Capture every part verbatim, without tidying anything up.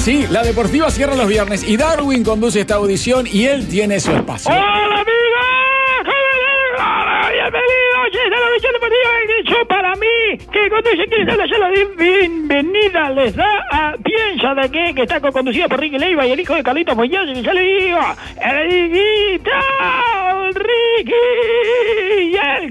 Sí, la deportiva cierra los viernes y Darwin conduce esta audición y él tiene su espacio. ¡Hola, amigos! Bienvenidos a la audición deportiva hecho para mí, que conduce quien está la bienvenida les da a Piensa de qué, que está conducido por Ricky Leiva y el hijo de Carlitos Muñoz, y ya le digo, el Riguito, el Ricky y el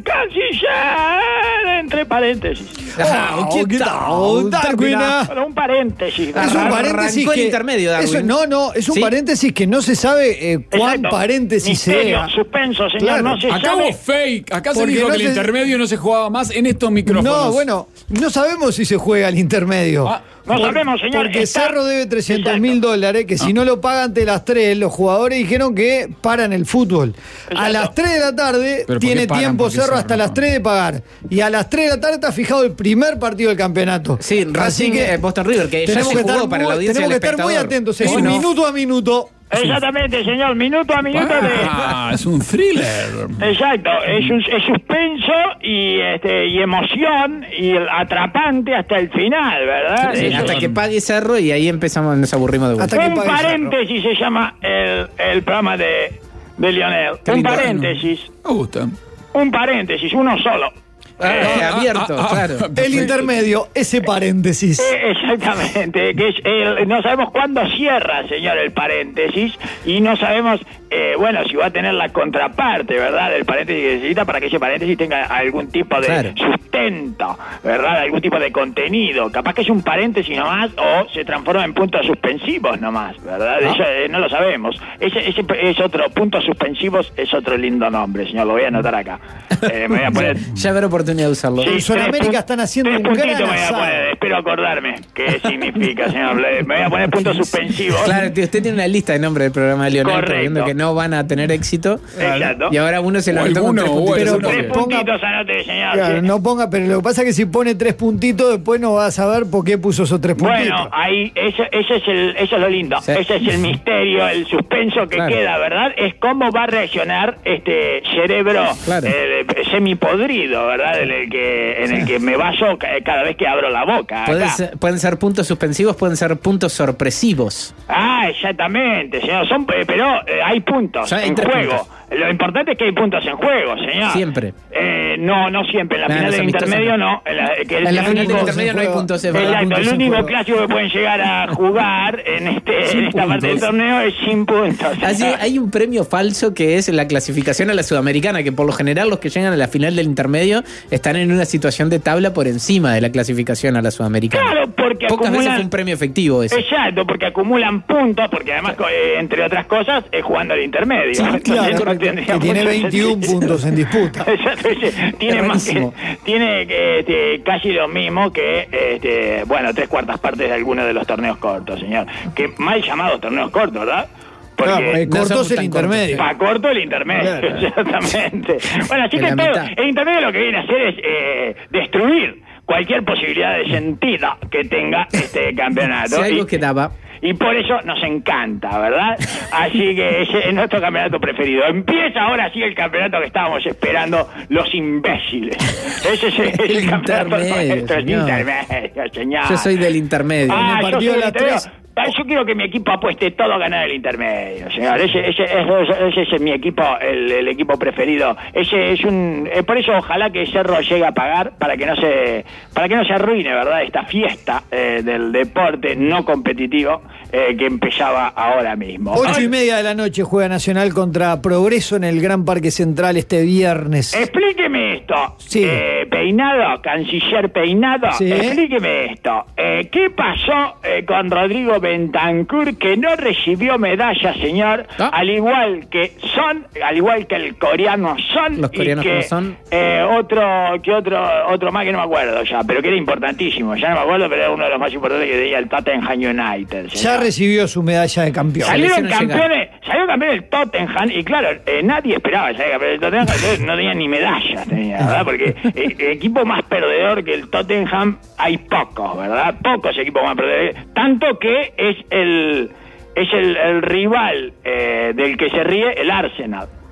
canciller, entre paréntesis. Oh, ¿Qué tal, Darwin? Bueno, un paréntesis. Es un paréntesis que... intermedio, Darwin. Eso, no, no, es un ¿Sí? paréntesis que no se sabe eh, cuán Exacto. paréntesis Misterio, sea. suspenso, señor, Claro. no se Acá sabe. hubo fake. Acá se Porque dijo no que el se- intermedio no se jugaba más en estos micrófonos. No, bueno, no sabemos si se juega el intermedio. Ah, no sabemos, señor. Porque Está- Cerro debe trescientos Exacto. mil dólares, que si no lo pagan ante las tres, los jugadores dijeron que paran el fútbol. A Exacto. las tres de la tarde ¿Pero por tiene qué paran? tiempo Porque Cerro Cerro hasta no las paga. tres de pagar. Y a las tres de la tarde está fijado el primer partido del campeonato. Sí, Así Racing, que eh, Boston River, que ya tenemos se que jugó estar para muy, la audiencia tenemos del que estar muy espectador. atentos, es ¿O un no? minuto a minuto. Exactamente, señor, minuto a minuto de... Ah, es un thriller. Exacto, es, un, es suspenso y este y emoción y el atrapante hasta el final, ¿verdad? Sí, Eso hasta es- que pague Cerro y ahí empezamos, nos aburrimos de vuelta. Hasta que un pague paréntesis se llama el, el programa de, de Lionel. Qué Un lindo. paréntesis, Me gusta. un paréntesis, uno solo. Ah, Eh, abierto, ah, ah, claro. ah, El perfecto. intermedio, ese paréntesis. Eh, Exactamente, que es el- no sabemos cuándo cierra, señor, el paréntesis, y no sabemos, eh, bueno, si va a tener la contraparte, ¿verdad?, del paréntesis que necesita para que ese paréntesis tenga algún tipo de Claro. sustento, ¿verdad?, algún tipo de contenido. Capaz que es un paréntesis nomás o se transforma en puntos suspensivos nomás, ¿verdad? Ah. Eso eh, no lo sabemos. Ese, ese es otro, puntos suspensivos es otro lindo nombre, señor, lo voy a anotar acá. Eh, me voy a poner... Ya habrá oportunidad de usarlo. En Sudamérica tres están haciendo tres un puntitos gran me voy a asado. poner, espero acordarme qué significa, señor. Le- Me voy a poner puntos suspensivos. Claro, tío, usted tiene una lista de nombres del programa de Lionel, Correcto. viendo que no van a tener éxito. Exacto. Y ahora uno se O levantó con alguno, tres o puntitos. alguno. Tres Ponga- puntitos anote, señor. Claro, sí. no ponga, pero lo que pasa es que si pone tres puntitos, después no va a saber por qué puso esos tres puntitos. Bueno, ahí, ese, ese es el, eso es lo lindo. Sí. Ese es el misterio, el suspenso que Claro. queda, ¿verdad? Es cómo va a reaccionar este cerebro Claro. eh, semipodrido, ¿verdad? En el que, en el que me baso ca- cada vez que abro la boca. Pueden acá. ser, pueden ser puntos suspensivos, pueden ser puntos sorpresivos. Ah, exactamente, señor. Son, eh, pero eh, hay puntos Ya hay en tres juego. puntos. Lo importante es que hay puntos en juego, señor. Siempre. Eh, no, no siempre. En la No, final los del amistosos intermedio no. no. En la, que es En la el final del único- intermedio no hay puntos, es verdad. Exacto, puntos el en único juego. clásico que pueden llegar a jugar en este Sin en esta parte del puntos. torneo es sin puntos. Así, hay un premio falso que es la clasificación a la Sudamericana, que por lo general los que llegan a la final del intermedio están en una situación de tabla por encima de la clasificación a la Sudamericana. Claro, porque Pocas veces acumulan... fue un premio efectivo ese. Exacto, porque acumulan puntos, porque además, co- eh, entre otras cosas, es jugando al intermedio. Sí, Entonces, claro, no tendría que tiene mucho veintiún sentido. puntos en disputa. Exacto, ese- tiene Es más que, buenísimo. tiene eh, este, casi lo mismo que este, bueno, tres cuartas partes de algunos de los torneos cortos, señor. Que mal llamados torneos cortos, ¿verdad? Porque Claro, eh, no cortos somos el tan intermedio. para corto el intermedio, Claro. exactamente. Bueno, así En que la todo, mitad. el intermedio lo que viene a hacer es eh, destruir cualquier posibilidad de sentido que tenga este campeonato. Si algo Y- quedaba. y por eso nos encanta, ¿verdad? Así que ese es nuestro campeonato preferido. Empieza ahora sí el campeonato que estábamos esperando, los imbéciles. Ese es el, El campeonato intermedio, nuestro, el señor. intermedio, señor. Yo soy del intermedio. Ah, En el yo partido soy de las del intermedio. tres. Ah, Yo quiero que mi equipo apueste todo a ganar el intermedio, señor. Ese, ese, ese, ese es mi equipo, el, el equipo preferido. Ese es un, eh, por eso ojalá que Cerro llegue a pagar para que no se, para que no se arruine, ¿verdad? Esta fiesta eh, del deporte no competitivo eh, que empezaba ahora mismo. Ocho Ay, y media de la noche juega Nacional contra Progreso en el Gran Parque Central este viernes. Explíqueme esto, Sí. eh, Peinado, canciller Peinado, Sí. explíqueme esto. Eh, ¿Qué pasó eh, con Rodrigo Bentancur que no recibió medalla, señor? ¿Ah? Al igual que Son, al igual que el coreano Son, Los coreanos y que como Son. eh, otro, que otro, otro más que no me acuerdo ya, pero que era importantísimo. Ya no me acuerdo, pero era uno de los más importantes que tenía el Tottenham United. Ya señor. recibió su medalla de campeón. Salieron Selección no campeones, salió campeón el Tottenham y claro, eh, nadie esperaba salir campeón del Tottenham, entonces no tenía ni medallas, tenía, ¿verdad? Porque eh, equipo más perdedor que el Tottenham hay pocos, ¿verdad? Pocos equipos más perdedores, tanto que es el es el, el rival eh, del que se ríe el Arsenal.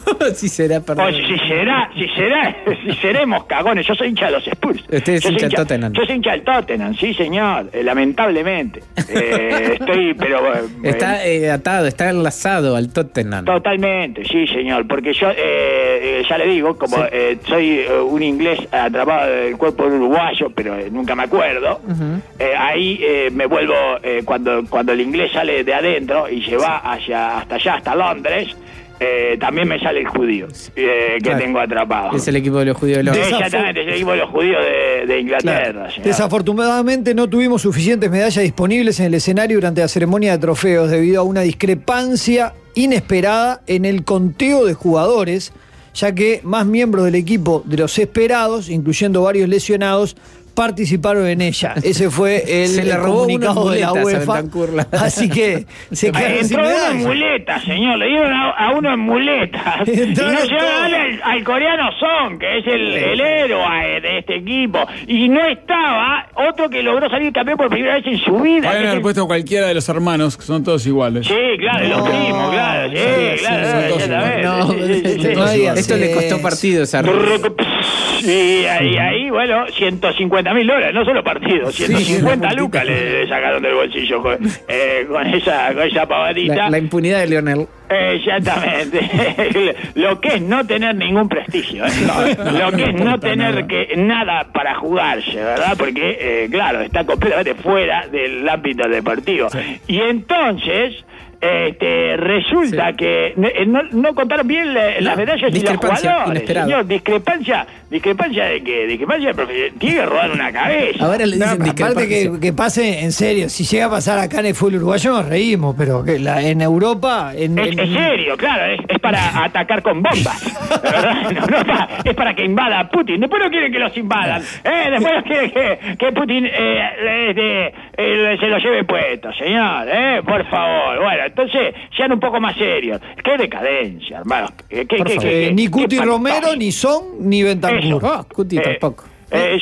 si será, perdón. O si será, si será, si seremos cagones. Yo soy hincha de los Spurs. Usted es Yo soy hincha del Tottenham. Yo soy hincha del Tottenham, sí, señor. Eh, lamentablemente. Eh, estoy, pero... eh, Está eh, atado, está enlazado al Tottenham. Totalmente, sí, señor. Porque yo, eh, eh, ya le digo, como Sí. eh, soy eh, un inglés atrapado del cuerpo uruguayo, pero eh, nunca me acuerdo, Ujú. eh, ahí eh, me vuelvo, eh, cuando, cuando el inglés sale de adentro y se va hacia, hasta allá, hasta Londres, eh, también me sale el judío eh, que Claro. tengo atrapado. Es el equipo de los judíos de Londres. Desaf- Exactamente, es el equipo de los judíos de, de Inglaterra. señor. Desafortunadamente no tuvimos suficientes medallas disponibles en el escenario durante la ceremonia de trofeos debido a una discrepancia inesperada en el conteo de jugadores, ya que más miembros del equipo de los esperados, incluyendo varios lesionados, participaron en ella. Ese fue el, Se le el robó comunicado unas de la muletas a UEFA. Bentancur, la- Así que se Ah, quedaron sin entró uno en medalla. muletas, señor. Le dieron a, a uno en muletas. Y no Entraron llegaron a todos. darle al, al coreano Son, que es el, el héroe de este equipo. Y no estaba otro que logró salir campeón por primera vez en su vida. Pueden que es haber el- puesto cualquiera de los hermanos, que son todos iguales. Sí, claro, No, los primos, claro. Sí, sí, claro, son todos exactamente. No, Sí, sí, sí, sí. no digas esto le costó eso. partidos a Y ahí, ahí, bueno, ciento cincuenta mil dólares, no solo partidos, ciento cincuenta sí, lucas le sacaron del bolsillo con, eh, con esa, con esa pavadita. la, la impunidad de Lionel. Exactamente. Lo que es no tener ningún prestigio, ¿eh? Lo que es no tener que nada para jugarse, ¿verdad? Porque, eh, claro, está completamente fuera del ámbito deportivo. Y entonces... Este, resulta Sí. que eh, no, no contaron bien la- las medallas y los discrepancia, jugadores, inesperado. señor. Discrepancia, discrepancia de qué, discrepancia de profe- tiene que rodar una cabeza. Ahora le No, dicen aparte discrepancia. que, que pase en serio, si llega a pasar acá en el fútbol uruguayo nos reímos, pero que la- en Europa, en, Es, en- es serio, claro, es, es para atacar con bombas, ¿verdad? No, no es, para, es para que invada a Putin. Después no quieren que los invadan, ¿eh? Después no quieren que, que Putin eh, este, eh, se lo lleve puesto, señor, ¿eh? Por favor. Bueno, entonces sean un poco más serios. Qué decadencia, hermano. ¿Qué, qué, por qué, favor, qué- eh, ni qué Cuti espantoso. Romero, ni Son, ni Bentancur. Ah, Cuti Eh, tampoco. eh,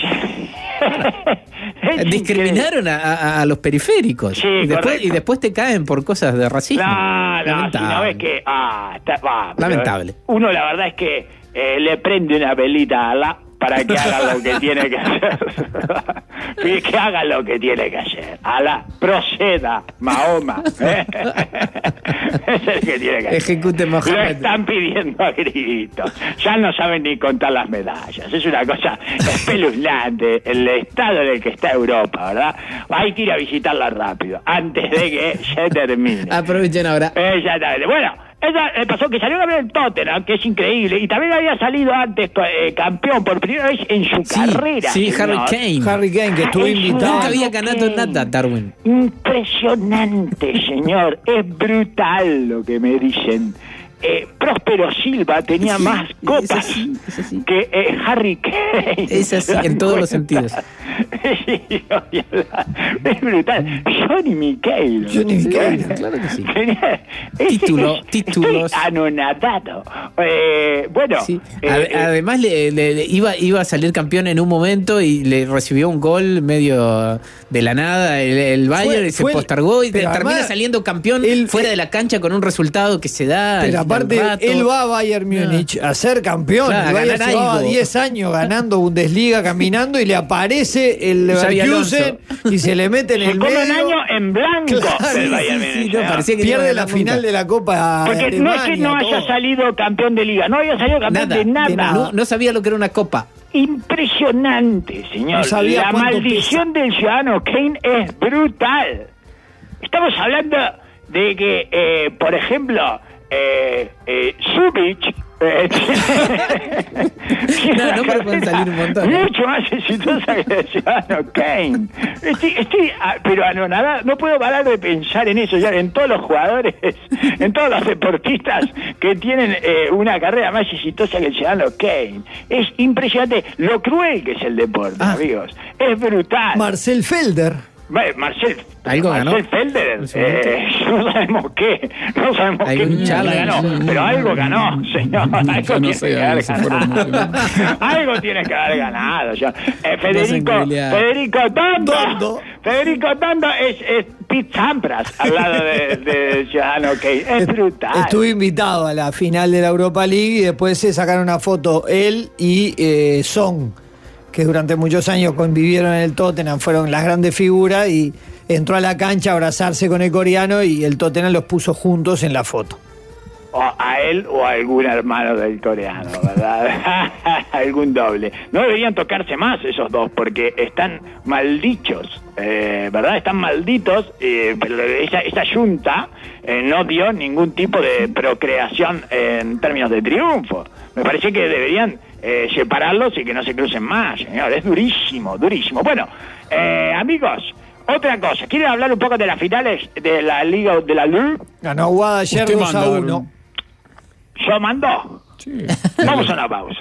es Discriminaron a, a- a los periféricos. Sí, y, después, correcto. y después te caen por cosas de racismo. No, no, si Lamentable. no ves que... Ah, está, va, pero Lamentable. Uno la verdad es que eh, le prende una velita a Alá para que haga lo que tiene que hacer. Y que haga lo que tiene que hacer. Alá, proceda, Mahoma. ¿eh? Es el que tiene que hacer. Ejecute Lo Mohamed. están pidiendo a gritos. Ya no saben ni contar las medallas. Es una cosa espeluznante el estado en el que está Europa, ¿verdad? Hay que ir a visitarla rápido, antes de que se termine. Aprovechen ahora. Exactamente. Bueno, ella eh, pasó que salió campeón en Tottenham, que es increíble, y también había salido antes eh, campeón por primera vez en su Sí, carrera. sí, señor. Harry Kane. Harry Kane, que estuvo Es invitado. Nunca había Kane. ganado nada, Darwin. Impresionante, señor. Es brutal lo que me dicen. Eh, Próspero Silva tenía Sí, más es copas así, es así. que eh, Harry Kane. Es así, en todos los sentidos. Sí, es brutal. Johnny Michael. Johnny Michael, claro que sí. Tenía- Título, estoy títulos. anonadado. Eh, bueno, Sí. eh, Ade- eh, Además, le, le- le iba, iba a salir campeón en un momento y le recibió un gol medio de la nada el, el Bayern Fue- y se fue- postergó y pero termina además, saliendo campeón él- fuera de la cancha con un resultado que se da. Pero al- aparte, al rato. él va a Bayern Múnich a ser campeón. Claro, a el Bayern ganar llevaba algo. diez años ganando Bundesliga, caminando, y le aparece el Xabi Leverkusen y se le mete en se el come medio. un año en blanco Claro, del sí, Bayern sí, Múnich, no, ¿no? parecía que no iba Pierde a la ganar final nunca. de la Copa. Porque no es que Alemania, no haya todo. salido campeón de liga, no haya salido campeón Nada, de nada. de nada. No, no sabía lo que era una copa. Impresionante, señor. No sabía La cuánto maldición del ciudadano Kane es brutal. Estamos hablando de que, eh, por ejemplo, eh, eh, Subic... eh, tiene No, una no, pero pueden carrera salir un montón, ¿eh? mucho más exitosa que el ciudadano Kane. Estoy, estoy ah, pero anonadado, no puedo parar de pensar en eso, ya en todos los jugadores, en todos los deportistas que tienen eh, una carrera más exitosa que el ciudadano Kane. Es impresionante lo cruel que es el deporte, Ah. amigos. Es brutal. Marcel Felder. Bueno, Marcel, Algo ganó. Marcel Felder, En su momento. eh, no sabemos qué, no sabemos qué Algún mierda challenge. ganó, pero algo ganó, señor, algo Ya no tiene sé, que haber algo se fueron ganado, muy- algo tiene que haber ganado, ya. Eh, Federico, googlear. Federico Tondo, Tondo. Federico Tondo es, es Pete Sampras al lado de, de Ciudadano Kane. Es brutal. Estuve invitado a la final de la Europa League y después se sacaron una foto él y eh, Son, que durante muchos años convivieron en el Tottenham, fueron las grandes figuras, y entró a la cancha a abrazarse con el coreano y el Tottenham los puso juntos en la foto. O a él o a algún hermano del coreano, ¿verdad? Algún doble. No deberían tocarse más esos dos porque están maldichos, eh, ¿verdad? Están malditos, eh, pero esa, esa yunta eh, no dio ningún tipo de procreación en términos de triunfo. Me parece que deberían eh, separarlos y que no se crucen más, señor. Es durísimo, durísimo. Bueno, eh, amigos, otra cosa. ¿Quieren hablar un poco de las finales de la Liga de la Ligue? Ganó Aguada ayer Usted dos a manda, uno. ¿Yo mando? Sí. Vamos a una pausa.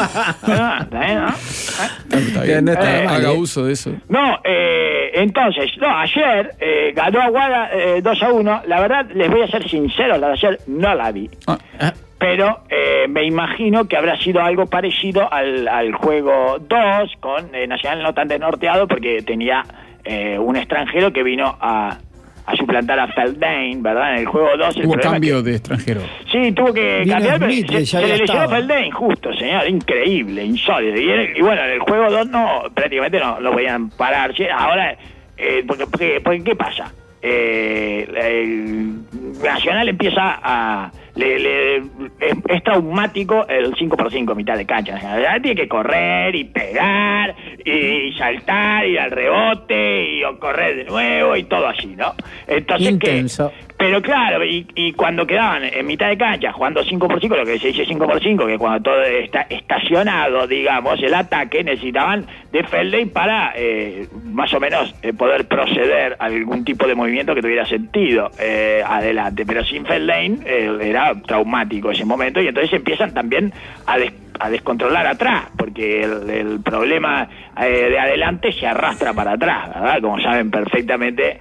Ah, ¿está bien, no? Está bien, No está eh, mal, haga eh. uso de eso. No, eh, entonces, no, ayer eh, ganó Aguada eh, dos a uno. La verdad, les voy a ser sincero, la de ayer no la vi. Ah. Pero eh, me imagino que habrá sido algo parecido al, al juego dos, con eh, Nacional no tan desnorteado, porque tenía eh, un extranjero que vino a, a suplantar a Feldane, ¿verdad? En el juego dos. El Hubo problema cambio es que, de extranjero. Sí, tuvo que Vino cambiar, pero Smith, se, ya se le había lesionó estado. Feldane, justo, señor, increíble, insólito. Y, en- y bueno, en el juego dos no, prácticamente no, no podían pararse. Ahora, eh, porque, porque, porque, ¿qué pasa? Eh, el Nacional empieza a... Le, le- es, es traumático el cinco por cinco mitad de cancha. Nacional tiene que correr y pegar y saltar y al rebote y o correr de nuevo y todo así, ¿no? Entonces, Intenso. ¿qué? Pero claro, y, y cuando quedaban en mitad de cancha jugando cinco por cinco, lo que se dice cinco por cinco, que cuando todo está estacionado, digamos, el ataque, necesitaban de Feldane para eh, más o menos eh, poder proceder a algún tipo de movimiento que tuviera sentido eh, adelante. Pero sin Feldane eh, era traumático ese momento, y entonces empiezan también a des- a descontrolar atrás, porque el, el problema eh, de adelante se arrastra para atrás, ¿verdad? Como saben perfectamente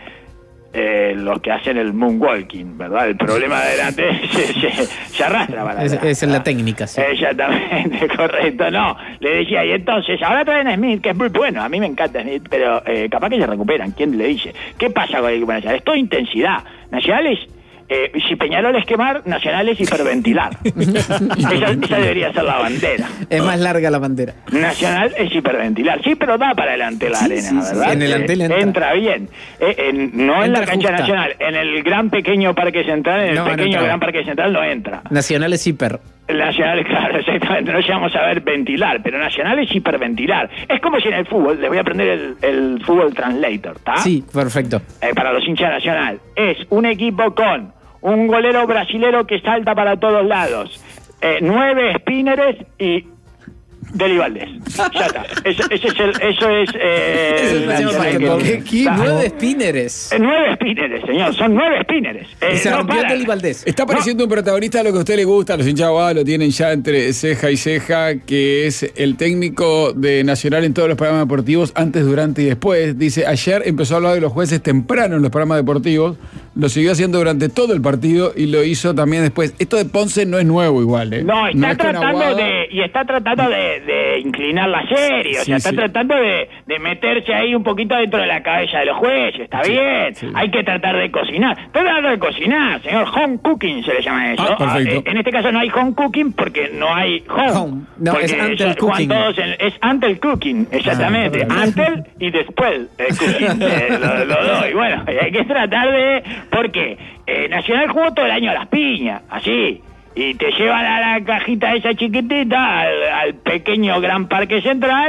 eh, los que hacen el moonwalking, ¿verdad? El problema de adelante se, se, se arrastra para Es, atrás. es en la ¿verdad? técnica, sí. Exactamente, correcto. No, le decía, y entonces, ahora traen a Smith, que es muy bueno, a mí me encanta Smith, pero eh, capaz que se recuperan, ¿quién le dice? ¿Qué pasa con el equipo nacional? Es toda intensidad. Nacional es, eh, si Peñarol es quemar, Nacional es hiperventilar. esa, esa debería ser la bandera. Es más larga la bandera. Nacional es hiperventilar. Sí, pero da para adelante la Sí, arena, sí, sí, ¿verdad? en el Eh, Antel entra. entra bien. Eh, en- no en la Entra cancha justa. nacional, en el gran pequeño parque central, en el No, no pequeño entraba. gran parque central no entra. Nacional es hiper. Nacional, claro, exactamente, no llegamos a ver ventilar, pero Nacional es hiperventilar. Es como si en el fútbol, les voy a aprender el, el fútbol translator, ¿está? Sí, perfecto. Eh, para los hinchas de Nacional. Es un equipo con un golero brasilero que salta para todos lados, eh, nueve spinners y Deli Valdés. Ya está. Ese, ese es el, eso es... Eh, Eso es el Nacional Nacional Basquetbol. que- ¿Qué está. Nueve spinners. Eh, Nueve spinners, señor, son nueve spinners. Eh, Y se no rompió paran. Deli Valdés. Está apareciendo un protagonista de lo que a usted le gusta, los hinchas de Aguada lo tienen ya entre ceja y ceja, que es el técnico de Nacional en todos los programas deportivos, antes, durante y después. Dice, ayer empezó a hablar de los jueces temprano en los programas deportivos, lo siguió haciendo durante todo el partido y lo hizo también después. Esto de Ponce no es nuevo igual, ¿eh? No, está es con tratando Aguada. de, y está tratando de, de inclinar la serie, o Sí, sea, está sí. tratando de, de meterse ahí un poquito dentro de la cabeza de los jueces, está Sí, bien, sí. hay que tratar de cocinar, está tratando de cocinar, señor, home cooking se le llama eso. Ah, perfecto. Ah, en este caso no hay home cooking porque no hay home. Home. No, Porque es Antel son- juegan cooking. todos en- es Antel cooking, exactamente, Ah, Antel y después el cooking, eh, lo, lo doy, bueno, hay que tratar de, porque eh, Nacional jugó todo el año a las piñas, así. Y te llevan a la cajita esa chiquitita, al, al pequeño gran parque central,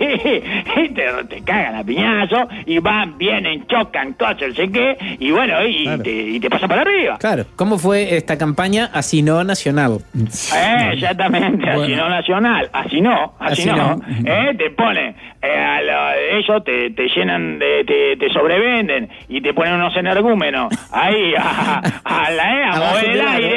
y te, te cagan a piñazo, y van, vienen, chocan, todo, no sé qué, y bueno, y, Claro. te, y te pasan por arriba. Claro. ¿Cómo fue esta campaña? Así no Nacional. Eh, exactamente, así Bueno. no nacional, así no, así, Así no, no. eh, te ponen, eh, a lo- ellos te, te llenan, de, te, te sobrevenden y te ponen unos energúmenos ahí a, a, la, eh, a Abajo mover el del aro. aire,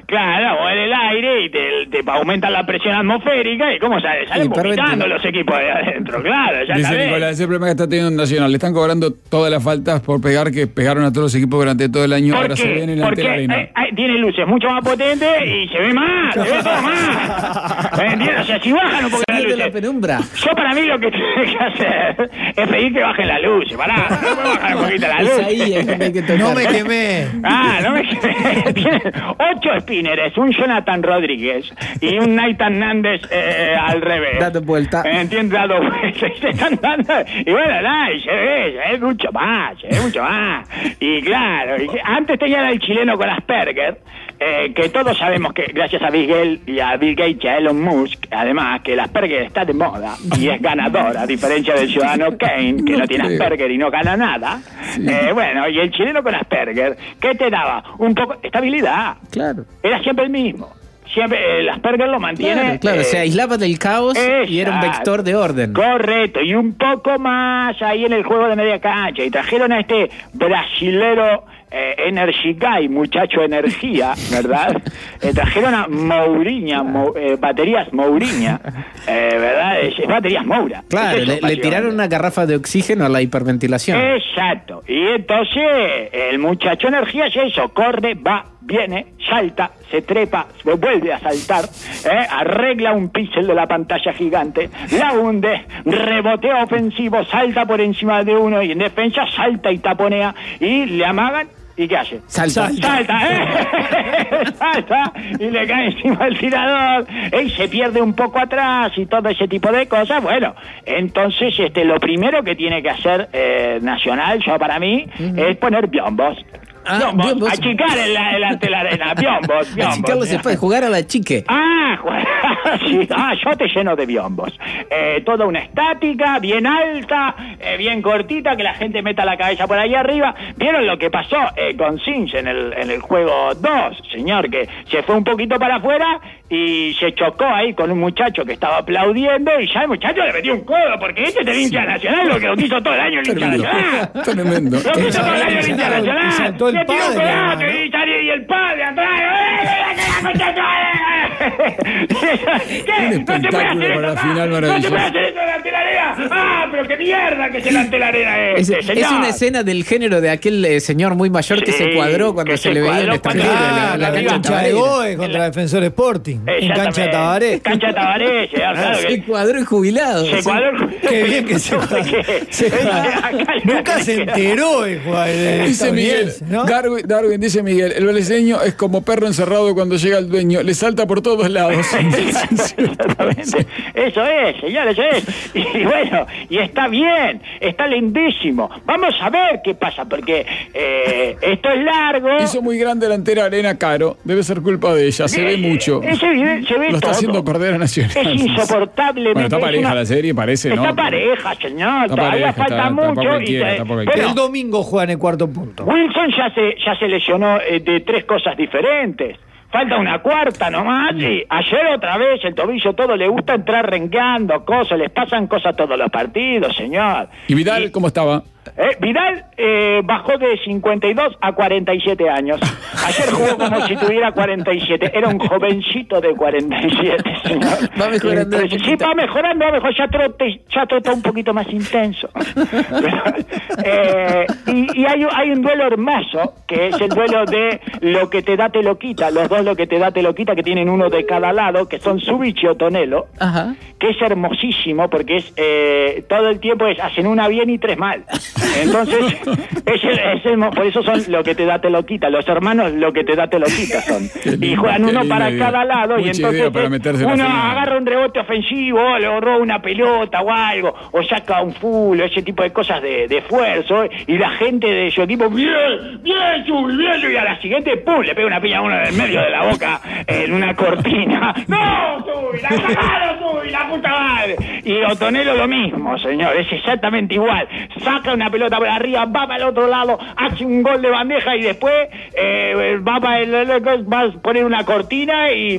Claro, o en el aire y te, te aumenta la presión atmosférica y cómo sale, salen vomitando los equipos de adentro, claro, ya Dice Nicolás, ese problema que está teniendo Nacional, le están cobrando todas las faltas por pegar que pegaron a todos los equipos durante todo el año, ahora se ven en la Porque arena. eh, eh, tiene luces mucho más potentes y se ve más, se ve todo más. ¿Me entiendes? O sea, si bajan un poco las luces. La penumbra. Yo para mí lo que tiene que hacer es pedir que bajen las luces, pará, no puedo bajar un poquito las Es luces. ahí es donde hay que tocar. No me quemé. Ah, no me quemé. Tiene ocho spinners, un Jonathan Rodríguez y un Nathan Nández eh, al revés. Date vuelta. ¿Entiendes? Dado vuelta. Y se están dando. Y bueno, nada, y se ve, se ve mucho más, se ve mucho más. Y claro, y antes tenían al chileno con Asperger, eh, que todos sabemos que gracias a Bill Gates y a Bill Gates y a Elon Musk, además que el Asperger está de moda y es ganador, a diferencia del ciudadano Kane, que no, no tiene creo. Asperger y no gana nada. Sí. Eh, bueno, y el chileno con Asperger, ¿qué te daba? Un poco estabilidad. Claro. Era siempre el mismo. Siempre el Asperger lo mantiene. Claro, claro. Eh, se aislaba del caos exacto. Y era un vector de orden. Correcto, y un poco más ahí en el juego de media cancha. Y trajeron a este brasilero eh, Energy Guy, muchacho energía, ¿verdad? eh, trajeron a Mourinho, Mo, eh, baterías Mourinho, eh, ¿verdad? Es, es baterías Moura. Claro, es eso, le, le tiraron una garrafa de oxígeno a la hiperventilación. Exacto, y entonces el muchacho energía es eso, corre, va, viene, salta, se trepa, vuelve a saltar, ¿eh? Arregla un píxel de la pantalla gigante, la hunde, rebotea ofensivo, salta por encima de uno y en defensa salta y taponea y le amagan. ¿Y qué hace? Salta. Salta, ¿eh? Salta y le cae encima el tirador y se pierde un poco atrás y todo ese tipo de cosas. Bueno, entonces este lo primero que tiene que hacer eh, Nacional, yo para mí, uh-huh. es poner biombos. Ah, biombos, biombos. Achicar en la, en la, ante la arena, biombos, biombos. Achicarlo se puede jugar a la chique. Ah, sí, ah, yo te lleno de biombos. Eh, toda una estática, bien alta, eh, bien cortita, que la gente meta la cabeza por ahí arriba. ¿Vieron lo que pasó eh, con Sims en el, en el juego dos, señor? Que se fue un poquito para afuera y se chocó ahí con un muchacho que estaba aplaudiendo y ya el muchacho le metió un codo porque este es el hincha nacional, lo que lo quiso todo el año el hincha nacional. Tremendo. Lo quiso todo el año el hincha nacional. Saltó el padre. Y, y el padre atrás. Un espectáculo para la final maravilloso. No se puede hacer eso delante de la arena. Ah, pero qué mierda que es delante de la arena este, es, señor. Es una escena del género de aquel eh, señor muy mayor sí, que se cuadró cuando se, se le veía en esta ah, la, la cancha de Goe contra el Defensor Sporting. En cancha de Tabaré. Cancha de Tabaré, claro. Se cuadró y jubilado. Se cuadró y jubilado. Qué bien que se cuadró. Nunca se enteró el jugador. Dice Miguel, ¿no? Darwin, Darwin, dice Miguel, el brasileño es como perro encerrado cuando llega el dueño, le salta por todos lados. Exactamente. Eso es, señores, eso es. Y bueno, y está bien, está lindísimo. Vamos a ver qué pasa, porque eh, esto es largo. Hizo muy grande la entera arena Caro, debe ser culpa de ella, se ve mucho. Es evidente, se ve Lo está todo. haciendo perder a Nacional. Es insoportable. Bueno, está pareja una... la serie, parece, ¿no? Está pareja, señor, está todavía pareja, falta está, mucho. Está, y quiera, te... bueno, el domingo juegan el cuarto punto. Wilson ya se, ya se lesionó eh, de tres cosas diferentes. Falta una cuarta nomás y ayer otra vez el tobillo todo le gusta entrar rengueando cosas, les pasan cosas todos los partidos, señor. ¿Y Vidal y, cómo estaba? Eh, Vidal eh, bajó de cincuenta y dos a cuarenta y siete años. Ayer jugó como si tuviera cuarenta y siete. Era un jovencito de cuarenta y siete, señor. Va mejorando. Entonces, sí, va mejorando, va mejor. Ya trote, ya trota un poquito más intenso. Pero, eh, y y hay, hay un duelo hermoso, que es el duelo de lo que te da te lo quita. Los dos lo que te da te lo quita, que tienen uno de cada lado, que son Subic y Otonelo. Ajá. Que es hermosísimo, porque es eh, todo el tiempo es hacen una bien y tres mal. Entonces, es el, es el, por eso son lo que te da te lo quita. Los hermanos lo que te da te lo quita son. Lindo, y juegan uno para idea. Cada lado. Mucha y entonces para uno agarra un rebote ofensivo, le roba una pelota o algo, o saca un full, o ese tipo de cosas de, de esfuerzo. Y la gente de su equipo, bien, bien, Chuy, bien, y a la siguiente, pum, le pega una piña a uno en el medio de la boca en una cortina. ¡No, Chuy! ¡La sacaron, Chuy! ¡La puta madre! Y Otonelo lo mismo, señor, es exactamente igual. Saca una pelota por arriba, va para el otro lado, hace un gol de bandeja y después eh, va, para el, va a poner una cortina y ¡pum!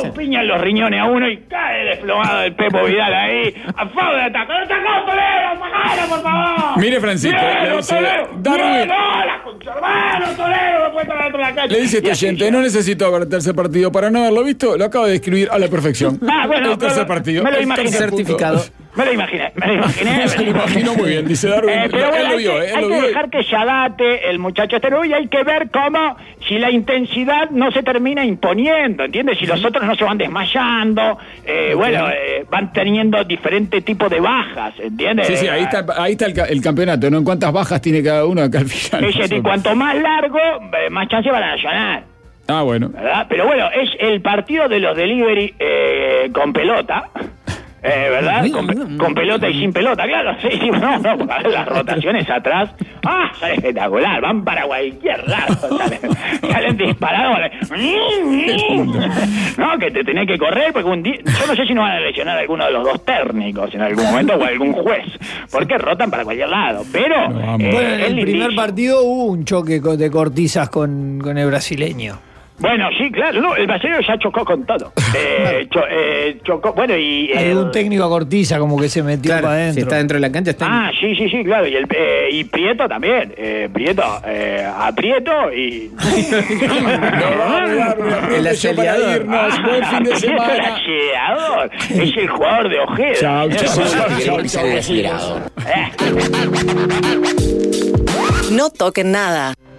¡pum! Piñan los riñones a uno y cae desplomado el Pepo Vidal ahí. A favor de ataque. ¡No sacó Toledo! ¡Sacalo, por favor! Mire, Francisco, ¡Bien, le dice, Toledo! Darwin. ¡Bien, no, la conservaron, Toledo! ¡Me puede dentro de la cancha! Le dice este Y así oyente, ya. no necesito ver el tercer partido para no haberlo visto, lo acabo de describir a la perfección. Ah, bueno, el tercer pero partido. me lo el imaginé. tercer punto. Certificado. Me lo imaginé, me lo imaginé. Se lo imaginó muy bien, dice Darwin. Eh, pero él bueno, lo hay vio, que, eh, él hay lo que vio. dejar que se adapte el muchacho este nuevo y hay que ver cómo, si la intensidad no se termina imponiendo, ¿entiendes? Si los otros no se van desmayando, eh, bueno, eh, van teniendo diferentes tipos de bajas, ¿entiendes? Sí, sí, ahí está, ahí está el, ca- el campeonato, ¿no? En cuántas bajas tiene cada uno acá al final. Ese, y cuanto más largo, eh, más chance van a ganar, Ah, bueno. ¿verdad? Pero bueno, es el partido de los delivery eh, con pelota. Eh, ¿Verdad? Con, pe- con pelota y sin pelota, claro. Sí, sí, no, no, porque a ver, las rotaciones atrás. ¡Ah! Sale espectacular. Van para cualquier lado. Salen, salen disparadores. No, que te tenés que correr porque un día. Yo no sé si nos van a lesionar a alguno de los dos técnicos en algún momento o algún juez. Porque rotan para cualquier lado. Pero. No, vamos. eh, Bueno, en es el primer lindísimo. partido hubo un choque co- de cortisas con, con el brasileño. Bueno, sí, claro, no, el brasileño ya chocó con todo. Eh, cho- eh, chocó, bueno, y... Hay el- un técnico a cortiza como que se metió Claro, para adentro. si está dentro de la cancha, está en- Ah, sí, sí, sí, claro. Y, el, eh, y Prieto también. Eh, Prieto, eh, aprieto y... No, Darwin, Darwin, aprovecho El acelerador. para irnos. Buen fin de Prieto, el semana. acelerador. Es el jugador de Ojeda. Chao, chao, Eh, chao, chao, pisar el acelerador. eh. No toquen nada.